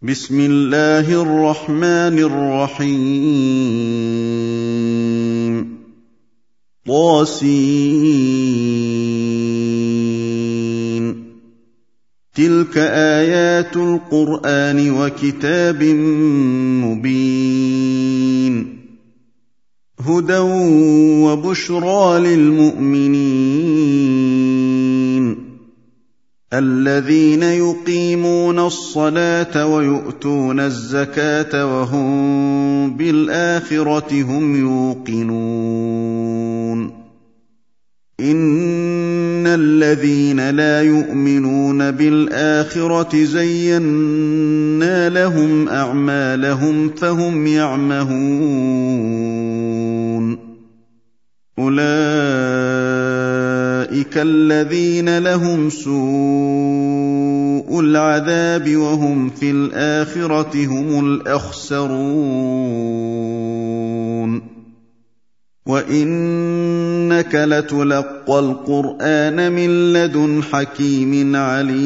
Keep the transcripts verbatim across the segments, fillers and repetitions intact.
بسم الله الرحمن الرحيم طاسين تلك آيات القرآن وكتاب مبين هدى وبشرى للمؤمنين الذين يقيمون الصلاة ويؤتون الزكاة وهم بالآخرة هم يوقنون إن الذين لا يؤمنون بالآخرة زينا لهم أعمالهم فهم يعمهون أولئك الذين لهم سوء العذاب وهم في الآخرة هم الأخسرون وإنك لتلقى القرآن من لدن حكيم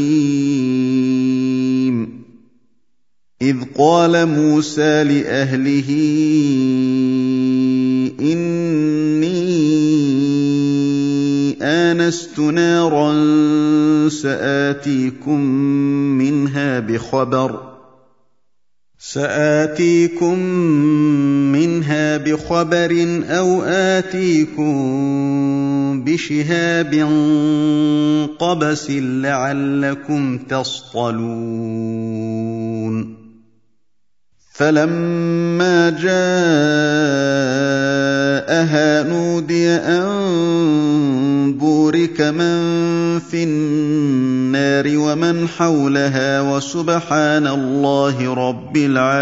عليم إذ قال موسى لأهله إني آنست نارا سآتيكم منها بخبر سآتيكم منها بخبر أو آتيكم بشهاب قبس لعلكم تصطلون فلما جاءها نودي أن بورك من في النار ومن حولها وسبحان الله رب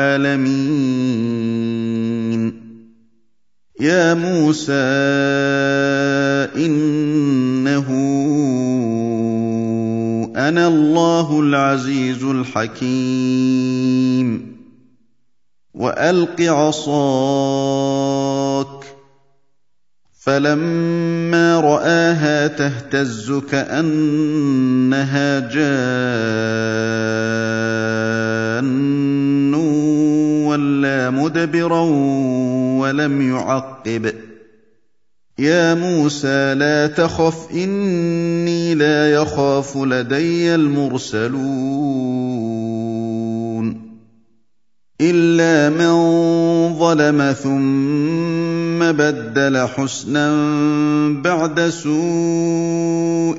العالمين يا موسى إنه أنا الله العزيز الحكيم وألق عصاك فلما رآها تهتز كأنها جان ولا مدبرا ولم يعقب يا موسى لا تخف إني لا يخاف لدي المرسلون إلا من ظلم ثم بدل حسنا بعد سوء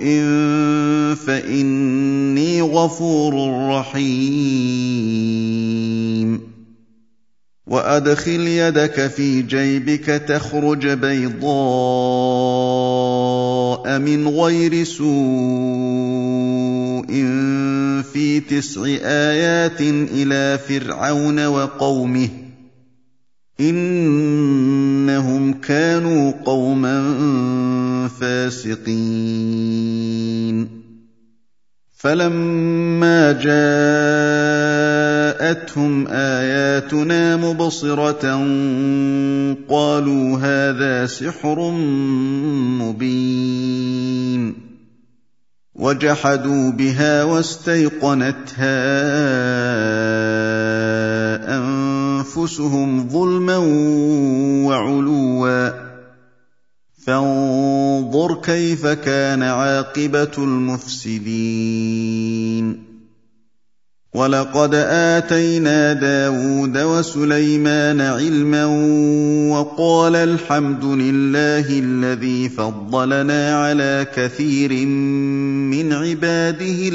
فإني غفور رحيم وأدخل يدك في جيبك تخرج بيضاء من غير سوء في تسع آيات إلى فرعون وقومه إنهم كانوا قوما فاسقين فلما جاءتهم آياتنا مبصرة قالوا هذا سحر مبين وجحدوا بها واستيقنتها أنفسهم ظلما وعلوا فانظر كيف كان عاقبة المفسدين ولقد آتينا داود وسليمان علما وقال الحمد لله الذي فضلنا على كثير من عباده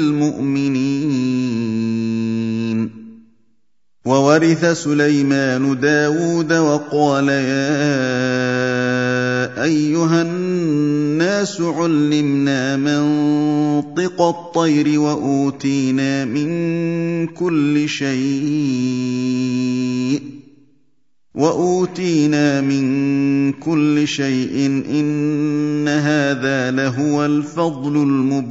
المؤمنين وورث سليمان داود وقال يا أيها الناس علمنا منطق الطير وأوتينا من كل شيء وأوتينا من كل شيء إن هذا لهو الفضل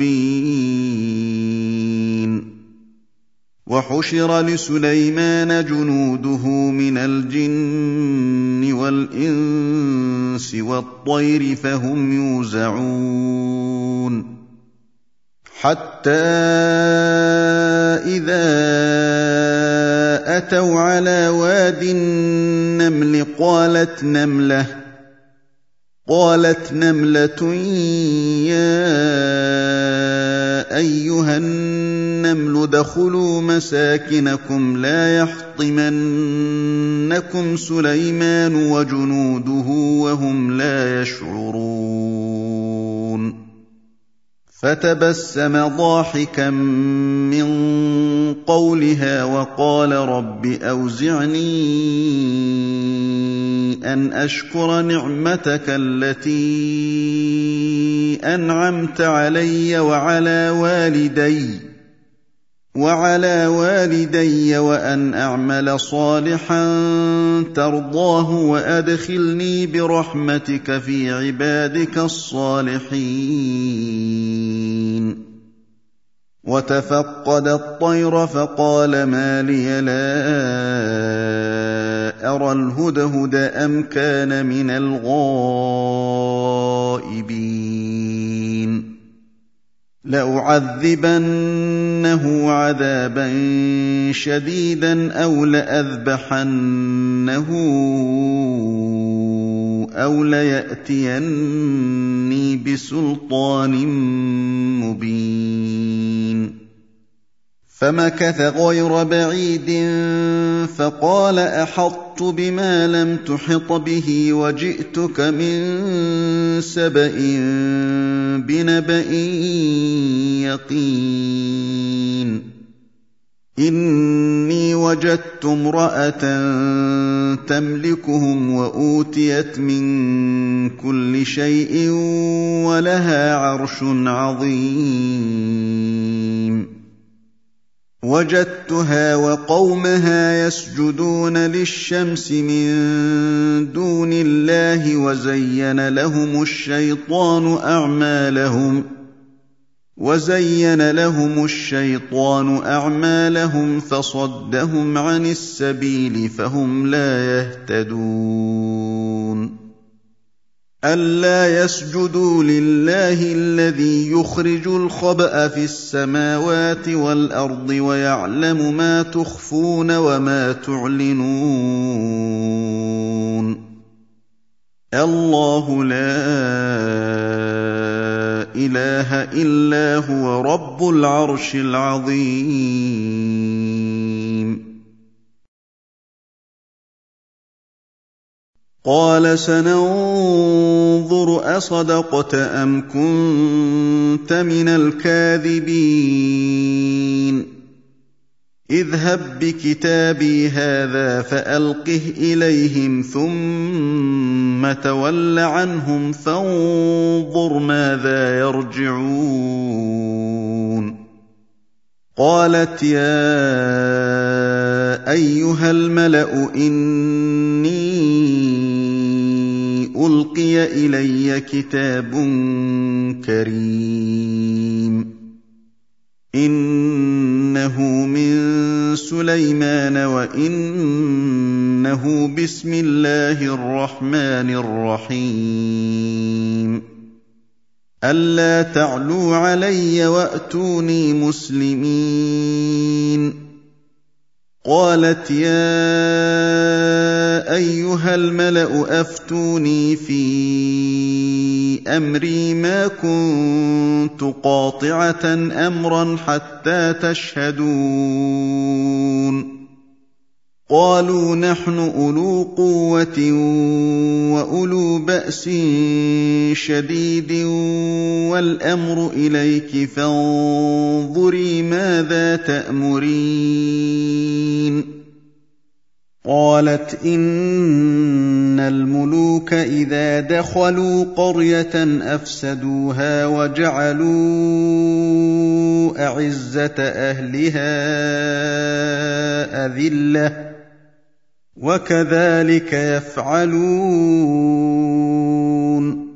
المبين وحشر لسليمان جنوده من الجن والإنس والطير فهم يوزعون حتى إذا أتوا على واد النمل قالت نملة قالت نملة يا أيها النمل ادخلوا مساكنكم لا يحطمنكم سليمان وجنوده وهم لا يشعرون فتبسم ضاحكا من قولها وقال رب أوزعني أن أشكر نعمتك التي أنعمت علي وعلى والدي وعلى والدي وأن أعمل صالحا ترضاه وأدخلني برحمتك في عبادك الصالحين وتفقد الطير فقال ما لي لا أرى الهدهد أم كان من الغائبين لأعذبنه عذابا شديدا أو لأذبحنه أو ليأتيني بسلطان مبين فمكث غير بعيد فقال أحطت بما لم تحط به وجئتك من سبأ بنبأ يقين إني وجدت امرأة تملكهم وأوتيت من كل شيء ولها عرش عظيم وجدتها وقومها يسجدون للشمس من دون الله وزين لهم الشيطان أعمالهم وزين لهم الشيطان أعمالهم فصدهم عن السبيل فهم لا يهتدون ألا يسجدوا لله الذي يخرج الخبأ في السماوات والأرض ويعلم ما تخفون وما تعلنون الله لا إله إلا هو رب العرش العظيم قال سننظر أصدقت أم كنت من الكاذبين اذهب بكتابي هذا فألقه إليهم ثم تول عنهم فانظر ماذا يرجعون قالت يا أيها الملأ إني ألقي إلي كتاب كريم إنه من سليمان وإنه بسم الله الرحمن الرحيم ألا تعلوا علي وأتوني مسلمين قالت يا أيها الملأ أفتوني في أمري ما كنت قاطعة أمرا حتى تشهدون قالوا نحن أولو قوة وأولو بأس شديد والأمر إليك فانظري ماذا تأمرين قالت إن الملوك إذا دخلوا قرية أفسدوها وجعلوا أعزة أهلها أذلة وكذلك يفعلون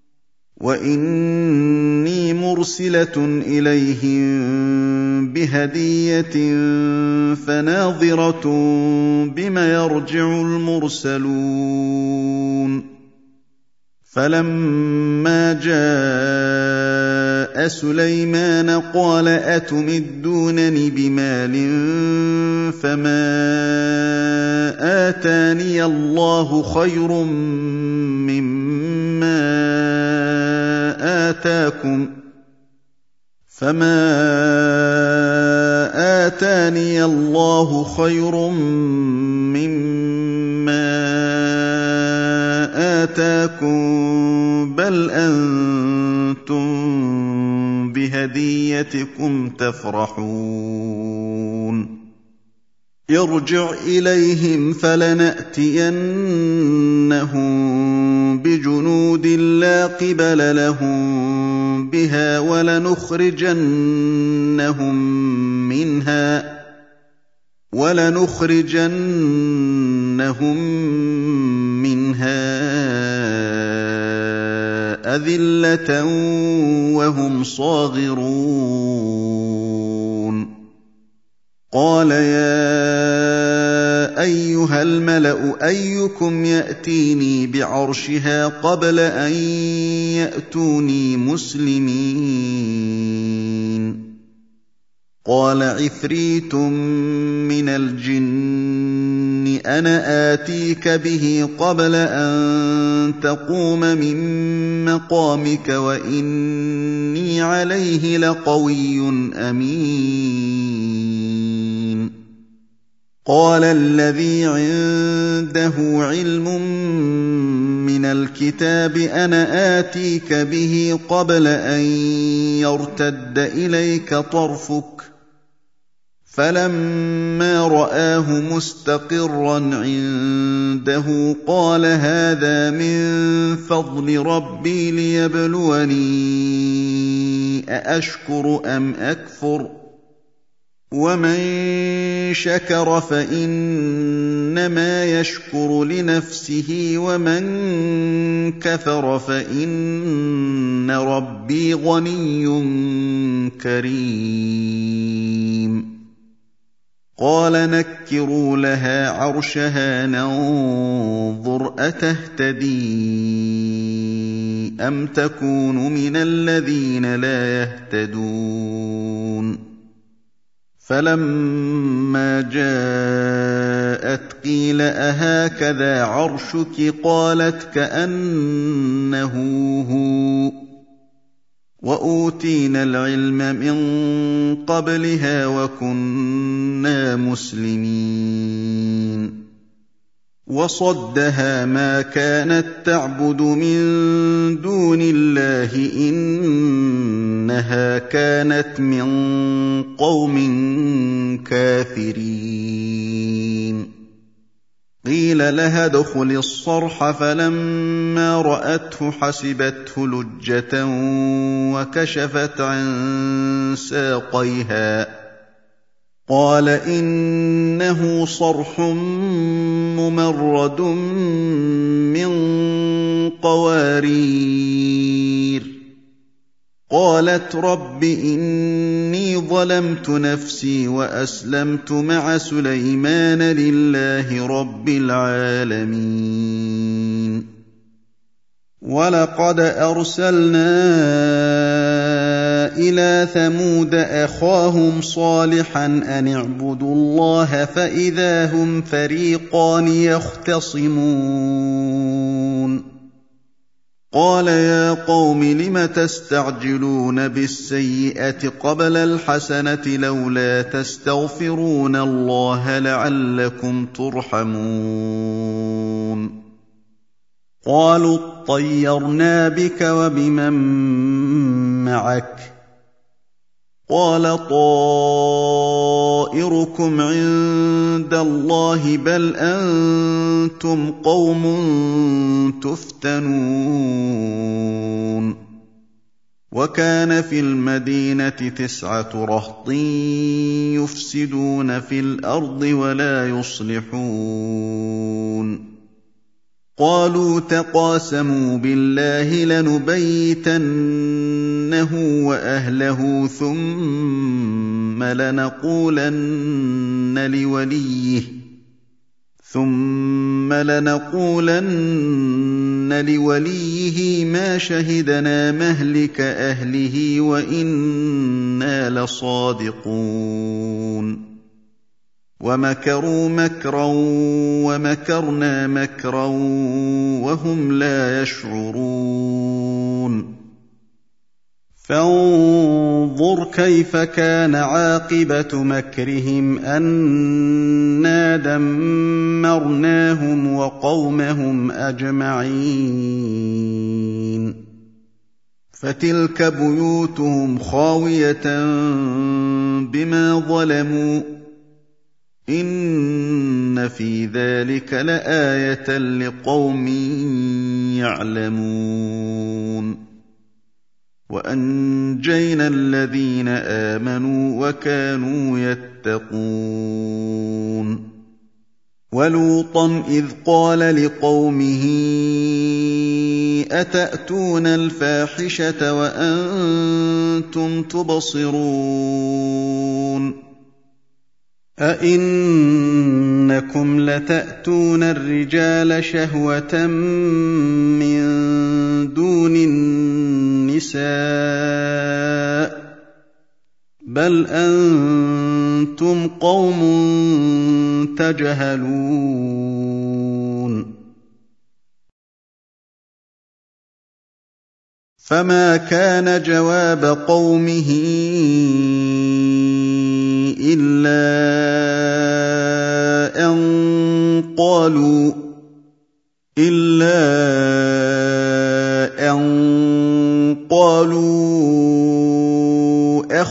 وإني مرسلة إليهم بهدية فناظرة بم يرجع المرسلون فَلَمَّا جَاءَ سُلَيْمَانَ قَالَ أَتُمِدُّونَنِ بِمَالٍ فَمَا آتَانِيَ اللَّهُ خَيْرٌ مِّمَّا آتَاكُمْ فَمَا آتَانِيَ اللَّهُ خَيْرٌ مِّمَّا آتَاكُم بَلْ أَنتُم بِهَدِيَّتِكُمْ تَفْرَحُونَ ارْجِعْ إِلَيْهِمْ فَلَنَأْتِيَنَّهُم بِجُنُودٍ لَّا قِبَلَ لَهُم بِهَا وَلَنُخْرِجَنَّهُم مِّنْهَا وَلَنُخْرِجَنَّهُم مِّنْهَا أَذِلَّةً وَهُمْ صَاغِرُونَ قَالَ يَا أَيُّهَا الْمَلَأُ أَيُّكُمْ يَأْتِينِي بِعَرْشِهَا قَبْلَ أَن يَأْتُونِي مُسْلِمِينَ قَالَ عِفْرِيتٌ مِّنَ الْجِنِّ أَنَا آتِيكَ بِهِ قَبْلَ أَن تَقُومَ مِن مَّقَامِكَ وَإِنِّي عَلَيْهِ لَقَوِيٌّ أَمِينٌ قَالَ الَّذِي عِندَهُ عِلْمٌ مِّنَ الْكِتَابِ أَنَا آتِيكَ بِهِ قَبْلَ أَن يَرْتَدَّ إِلَيْكَ طَرْفُكَ فَلَمَّا رَآهُ مُسْتَقِرًّا عِندَهُ قَالَ هَٰذَا مِن فَضْلِ رَبِّي لِيَبْلُوَنِي أَأَشْكُرُ أَمْ أَكْفُرُ ۖ وَمَن شَكَرَ فَإِنَّمَا يَشْكُرُ لِنَفْسِهِ وَمَن كَفَرَ فَإِنَّ رَبِّي غَنِيٌّ كَرِيمٌ قَالَ نَكِّرُوا لَهَا عَرْشَهَا نَنظُرْ أَتَهْتَدِي أَمْ تَكُونُ مِنَ الَّذِينَ لَا يَهْتَدُونَ فَلَمَّا جَاءَتْ قِيلَ أَهَٰكَذَا عَرْشُكِ قَالَتْ كَأَنَّهُ هُوَ وَأُوتِينَا الْعِلْمَ مِن قَبْلِهَا وَكُنَّا مُسْلِمِينَ وَصَدَّهَا مَا كَانَت تَّعْبُدُ مِن دُونِ اللَّهِ ۖ إِنَّهَا كَانَتْ مِن قَوْمٍ كَافِرِينَ قِيلَ لَهَا ادْخُلِي الصَّرْحَ فَلَمَّا رَأَتْهُ حَسِبَتْهُ لُجَّةً وَكَشَفَتْ عَن سَاقَيْهَا قَالَ إِنَّهُ صَرْحٌ مُّمَرَّدٌ مِّن قَوَارِيرَ قَالَتْ رَبِّ إِنِّي ظَلَمْتُ نَفْسِي وَأَسْلَمْتُ مَعَ سُلَيْمَانَ لِلَّهِ رَبِّ الْعَالَمِينَ وَلَقَدْ أَرْسَلْنَا إِلَىٰ ثَمُودَ أَخَاهُمْ صَالِحًا أَنِ اعْبُدُوا اللَّهَ فَإِذَا هُمْ فَرِيقَانِ يَخْتَصِمُونَ قَالَ يَا قَوْمِ لِمَ تَسْتَعْجِلُونَ بِالسَّيِّئَةِ قَبْلَ الْحَسَنَةِ ۖ لَوْلَا تَسْتَغْفِرُونَ اللَّهَ لَعَلَّكُمْ تُرْحَمُونَ قَالُوا اطَّيَّرْنَا بِكَ وَبِمَن مَّعَكَ ۚ قَالَ طَائِرُكُمْ عِندَ اللَّهِ ۖ بَلْ أَنتُمْ قَوْمٌ تُفْتَنُونَ وَكَانَ فِي الْمَدِينَةِ تِسْعَةُ رَهْطٍ يُفْسِدُونَ فِي الْأَرْضِ وَلَا يُصْلِحُونَ قَالُوا تَقَاسَمُوا بِاللَّهِ لَنُبَيِّتَنَّهُ وَأَهْلَهُ ثُمَّ لَنَقُولَنَّ لِوَلِيِّهِ ثُمَّ لَنَقُولَنَّ لِوَلِيِّهِ مَا شَهِدْنَا مَهْلِكَ أَهْلِهِ وَإِنَّا لَصَادِقُونَ وَمَكَرُوا مَكْرًا وَمَكَرْنَا مَكْرًا وَهُمْ لَا يَشْعُرُونَ فانظُرْ كَيْفَ كَانَ عَاقِبَةُ مَكْرِهِمْ أَنَّا دَمَّرْنَاهُمْ وَقَوْمَهُمْ أَجْمَعِينَ فَتِلْكَ بُيُوتُهُمْ خَاوِيَةً بِمَا ظَلَمُوا إِنَّ فِي ذَلِكَ لَآيَةً لِقَوْمٍ يَعْلَمُونَ وَأَنجَيْنَا الَّذِينَ آمَنُوا وَكَانُوا يَتَّقُونَ وَلُوطًا إِذْ قَالَ لِقَوْمِهِ أَتَأْتُونَ الْفَاحِشَةَ وَأَنتُمْ تُبْصِرُونَ أَئِنَّكُمْ لَتَأْتُونَ الرِّجَالَ شَهْوَةً مِّن دُونِ النِّسَاءِ بَلْ أَنتُمْ قَوْمٌ تَجْهَلُونَ فَمَا كَانَ جَوَابَ قَوْمِهِ إِلَّا أَن قَالُوا إِلَّا أَن قَالُوا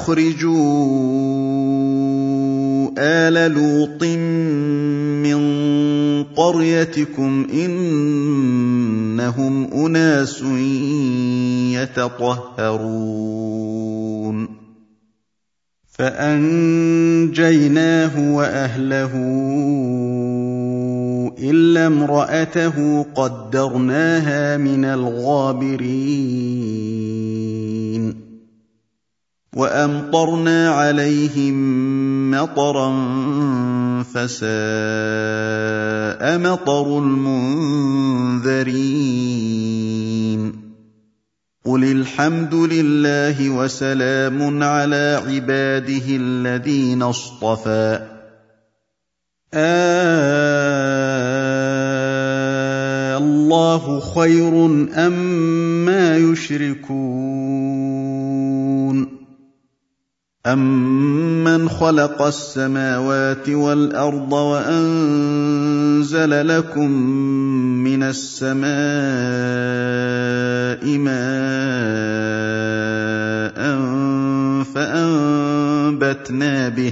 أَخْرِجُوا آلَ لُوطٍ مِّن قَرْيَتِكُمْ إِنَّهُمْ أُنَاسٌ يَتَطَهَّرُونَ فَأَنجَيْنَاهُ وَأَهْلَهُ إِلَّا امْرَأَتَهُ قَدَّرْنَاهَا مِنَ الْغَابِرِينَ وَأَمْطَرْنَا عَلَيْهِم مَّطَرًا فَسَاءَ مَطَرُ الْمُنذَرِينَ قُلِ الْحَمْدُ لِلَّهِ وَسَلَامٌ عَلَىٰ عِبَادِهِ الَّذِينَ اصْطَفَىٰ آللَّهُ خَيْرٌ أَمَّا يُشْرِكُونَ أَمَّنْ خَلَقَ السَّمَاوَاتِ وَالْأَرْضَ وَأَنزَلَ لَكُم مِّنَ السَّمَاءِ مَاءً فَأَنبَتْنَا بِهِ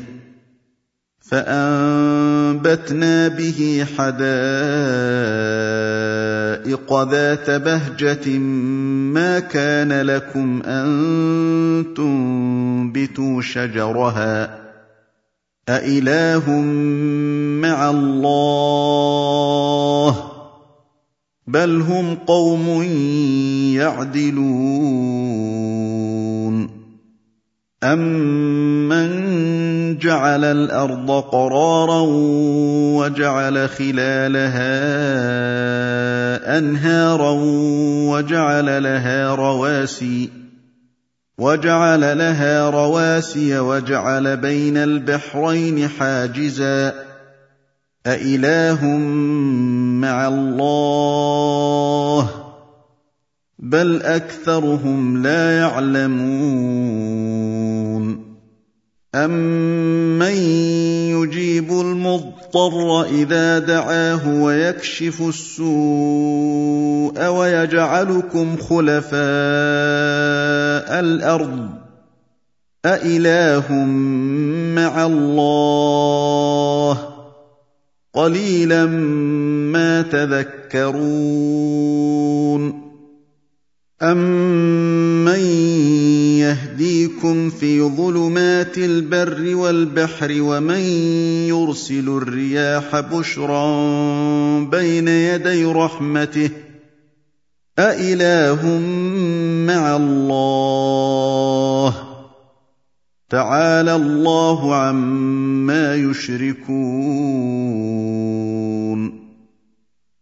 فَأَنبَتْنَا بِهِ حَدَائِقَ ذَاتَ بَهْجَةٍ مَّا كَانَ لَكُمْ أَن تُنبِتُوا شَجَرَهَا أَإِلَٰهٌ مَّعَ اللَّهِ بَلْ هُمْ قَوْمٌ يَعْدِلُونَ أَمَّنْ جَعَلَ الْأَرْضَ قَرَارًا وَجَعَلَ خِلَالَهَا أَنْهَارًا وَجَعَلَ لَهَا رَوَاسِيَ وَجَعَلَ لَهَا رَوَاسِيَ وَجَعَلَ بَيْنَ الْبَحْرَيْنِ حَاجِزًا أَإِلَٰهٌ مَّعَ اللَّهِ بَلْ أَكْثَرُهُمْ لَا يَعْلَمُونَ أَمَّن يُجِيبُ الْمُضْطَرَّ إِذَا دَعَاهُ وَيَكْشِفُ السُّوءَ وَيَجْعَلُكُمْ خُلَفَاءَ الْأَرْضِ أَإِلَٰهٌ مَّعَ اللَّهِ قَلِيلًا مَّا تَذَكَّرُونَ أَمَّن يَهْدِيكُمْ فِي ظُلُمَاتِ الْبَرِّ وَالْبَحْرِ وَمَن يُرْسِلُ الرِّيَاحَ بُشْرًا بَيْنَ يَدَيْ رَحْمَتِهِ أَإِلَٰهٌ مَّعَ اللَّهِ تَعَالَى اللَّهُ عَمَّا يُشْرِكُونَ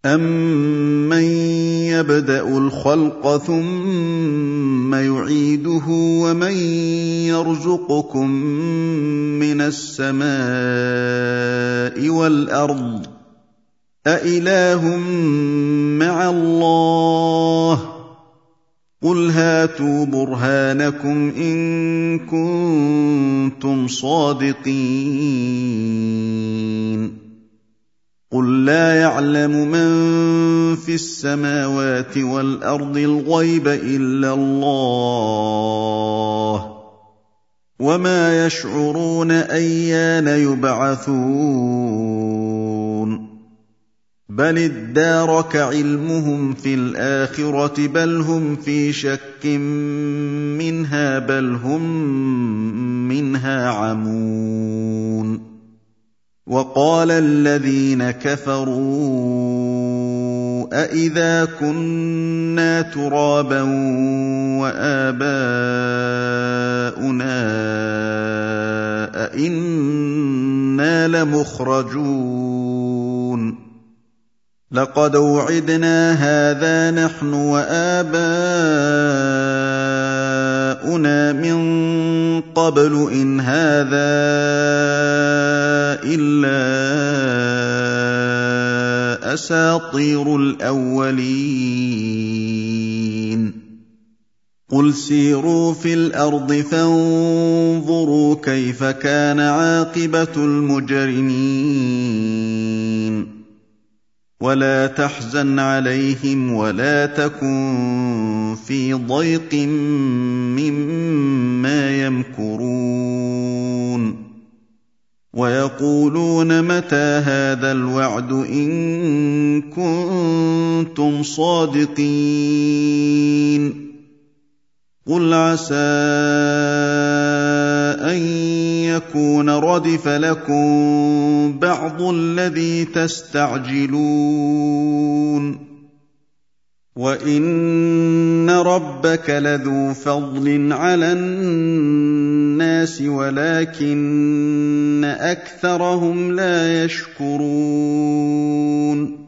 أَمَّن يَبْدَأُ الْخَلْقَ ثُمَّ يُعِيدُهُ وَمَن يَرْزُقُكُم مِّنَ السَّمَاءِ وَالْأَرْضِ أَإِلَٰهٌ مَّعَ اللَّهِ ۚ قُلْ هَاتُوا بُرْهَانَكُمْ إِن كُنتُمْ صَادِقِينَ قُل لَّا يَعْلَمُ مَن فِي السَّمَاوَاتِ وَالْأَرْضِ الْغَيْبَ إِلَّا اللَّهُ وَمَا يَشْعُرُونَ أَيَّانَ يُبْعَثُونَ بَلِ ادَّارَكَ عِلْمُهُمْ فِي الْآخِرَةِ بَلْ هُمْ فِي شَكٍّ مِّنْهَا بَلْ هُم مِّنْهَا عَمُونَ وَقَالَ الَّذِينَ كَفَرُوا أَإِذَا كُنَّا تُرَابًا وَآبَاؤُنَا أَإِنَّا لَمُخْرَجُونَ لَقَدْ وُعِدْنَا هَٰذَا نَحْنُ وَآبَاؤُنَا مِن قَبْلُ إِنْ هَٰذَا إِلَّا أَسَاطِيرُ الْأَوَّلِينَ قُلْ سِيرُوا فِي الْأَرْضِ فَانظُرُوا كَيْفَ كَانَ عَاقِبَةُ الْمُجْرِمِينَ وَلَا تَحْزَنْ عَلَيْهِمْ وَلَا تَكُن فِي ضَيْقٍ مِّمَّا يَمْكُرُونَ وَيَقُولُونَ مَتَىٰ هَٰذَا الْوَعْدُ إِن كُنتُمْ صَادِقِينَ قُلْ عَسَىٰ أَن يَكُونَ رَدِفَ لَكُم بَعْضُ الَّذِي تَسْتَعْجِلُونَ وَإِنَّ رَبَّكَ لَذُو فَضْلٍ عَلَى النَّاسِ وَلَٰكِنَّ أَكْثَرَهُمْ لَا يَشْكُرُونَ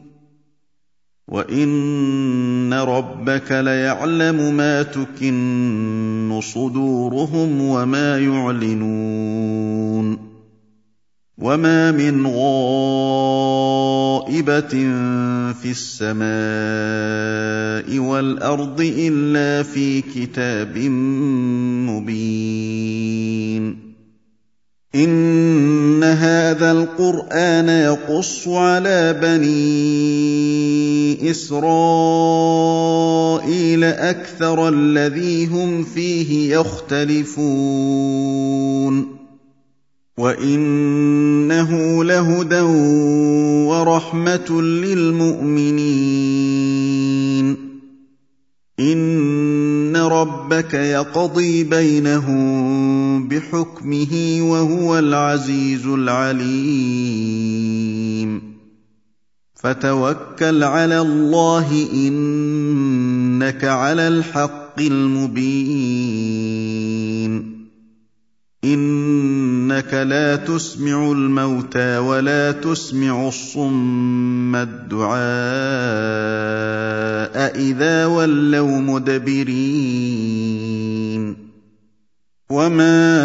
وَإِنَّ رَبَّكَ لَيَعْلَمُ مَا تُكِنُّ صُدُورُهُمْ وَمَا يُعْلِنُونَ وَمَا مِنْ غَائِبَةٍ فِي السَّمَاءِ وَالْأَرْضِ إِلَّا فِي كِتَابٍ مُّبِينٍ إِنَّ هَٰذَا الْقُرْآنَ يَقُصُّ عَلَىٰ بَنِي إِسْرَائِيلَ أَكْثَرَ الَّذِي هُمْ فِيهِ يَخْتَلِفُونَ وَإِنَّهُ لَهُدًى وَرَحْمَةٌ لِّلْمُؤْمِنِينَ إِنَّ رَبَّكَ يَقْضِي بَيْنَهُم بِحُكْمِهِ وَهُوَ الْعَزِيزُ الْعَلِيمُ فَتَوَكَّلْ عَلَى اللَّهِ إِنَّكَ عَلَى الْحَقِّ الْمُبِينِ إِنَّكَ لَا تُسْمِعُ الْمَوْتَىٰ وَلَا تُسْمِعُ الصُّمَّ الدُّعَاءَ إِذَا وَلَّوْا مُدْبِرِينَ وَمَا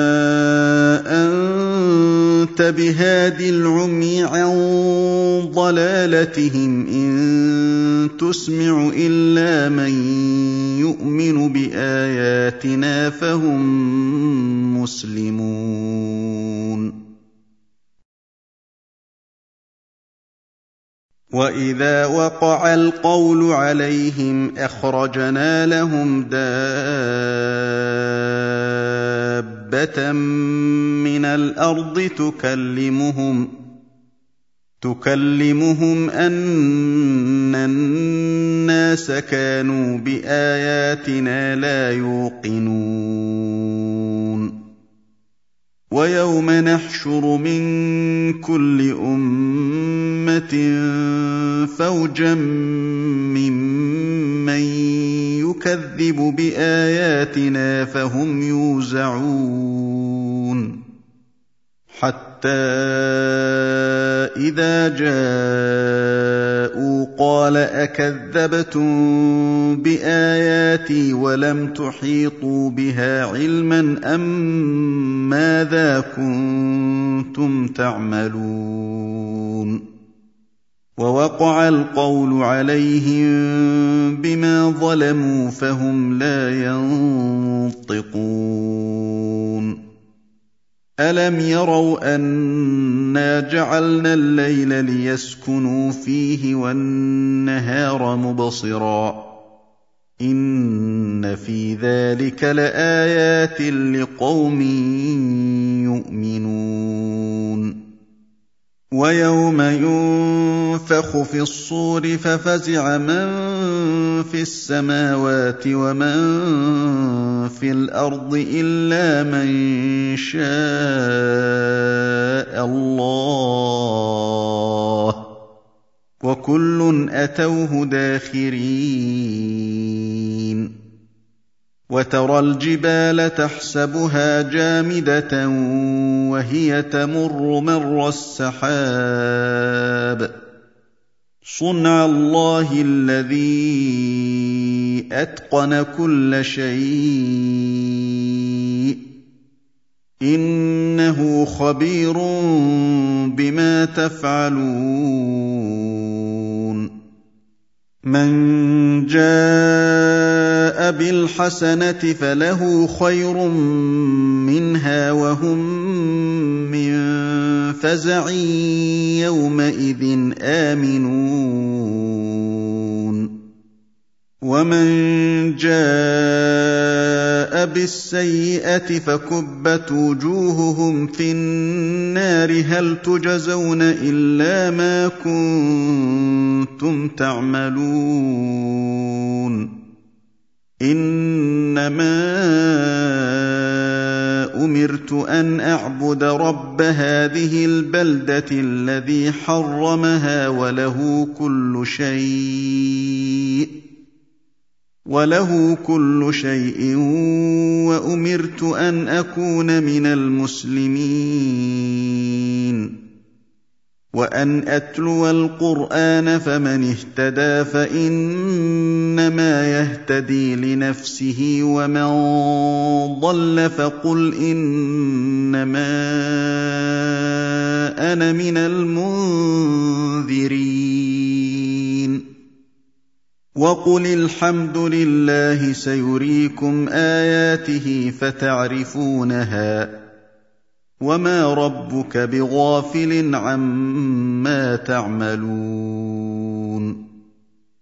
أَنتَ بِهَادِ الْعُمْيِ عَن ضَلَالَتِهِمْ ۖ إِن تُسْمِعُ إِلَّا مَن يُؤْمِنُ بِآيَاتِنَا فَهُم مُّسْلِمُونَ وَإِذَا وَقَعَ الْقَوْلُ عَلَيْهِمْ أَخْرَجْنَا لَهُمْ دَابَّةً مِّنَ الْأَرْضِ تُكَلِّمُهُمْ تُكَلِّمُهُمْ أَنَّ النَّاسَ كَانُوا بِآيَاتِنَا لَا يُوقِنُونَ وَيَوْمَ نَحْشُرُ مِن كُلِّ أُمَّةٍ فَوْجًا مِّمَّن يُكَذِّبُ بِآيَاتِنَا فَهُمْ يُوزَعُونَ حَتَّىٰ إِذَا جَاءُوا قَالَ أَكَذَّبْتُم بِآيَاتِي وَلَمْ تُحِيطُوا بِهَا عِلْمًا أَم مَّاذَا كُنتُمْ تَعْمَلُونَ وَوَقَعَ الْقَوْلُ عَلَيْهِم بِمَا ظَلَمُوا فَهُمْ لَا يَنطِقُونَ أَلَمْ يَرَوْا أَنَّا جَعَلْنَا اللَّيْلَ لِيَسْكُنُوا فِيهِ وَالنَّهَارَ مُبْصِرًا ۚ إِنَّ فِي ذَٰلِكَ لَآيَاتٍ لِّقَوْمٍ يُؤْمِنُونَ وَيَوْمَ يُنفَخُ فِي الصُّورِ فَفَزِعَ مَن فِي السَّمَاوَاتِ وَمَن فِي الْأَرْضِ إِلَّا مَن شَاءَ اللَّهُ ۖ وَكُلٌّ أَتَوْهُ دَاخِرِينَ وَتَرَى الْجِبَالَ تَحْسَبُهَا جَامِدَةً وَهِيَ تَمُرُّ مَرَّ السَّحَابِ ۚ صُنْعَ اللَّهِ الَّذِي أَتْقَنَ كُلَّ شَيْءٍ ۚ إِنَّهُ خَبِيرٌ بِمَا تَفْعَلُونَ مَن جَاءَ بِالْحَسَنَةِ فَلَهُ خَيْرٌ مِّنْهَا وَهُم مِّن فَزَعٍ يَوْمَئِذٍ آمِنُونَ وَمَن جَاءَ بِالسَّيِّئَةِ فَكُبَّتْ وُجُوهُهُمْ فِي النَّارِ هَلْ تُجْزَوْنَ إِلَّا مَا كُنتُمْ تَعْمَلُونَ إِنَّمَا أُمِرْتُ أَنْ أَعْبُدَ رَبَّ هَٰذِهِ الْبَلْدَةِ الَّذِي حَرَّمَهَا وَلَهُ كُلُّ شَيْءٍ وَلَهُ كُلُّ شَيْءٍ وَأُمِرْتُ أَنْ أَكُونَ مِنَ الْمُسْلِمِينَ وَأَنْ أَتْلُوَ الْقُرْآنَ فَمَنِ اهْتَدَىٰ فَإِنَّمَا يَهْتَدِي لِنَفْسِهِ وَمَن ضَلَّ فَقُلْ إِنَّمَا أَنَا مِنَ الْمُنذِرِينَ وَقُلِ الْحَمْدُ لِلَّهِ سَيُرِيكُمْ آيَاتِهِ فَتَعْرِفُونَهَا ۚ وَمَا رَبُّكَ بِغَافِلٍ عَمَّا تَعْمَلُونَ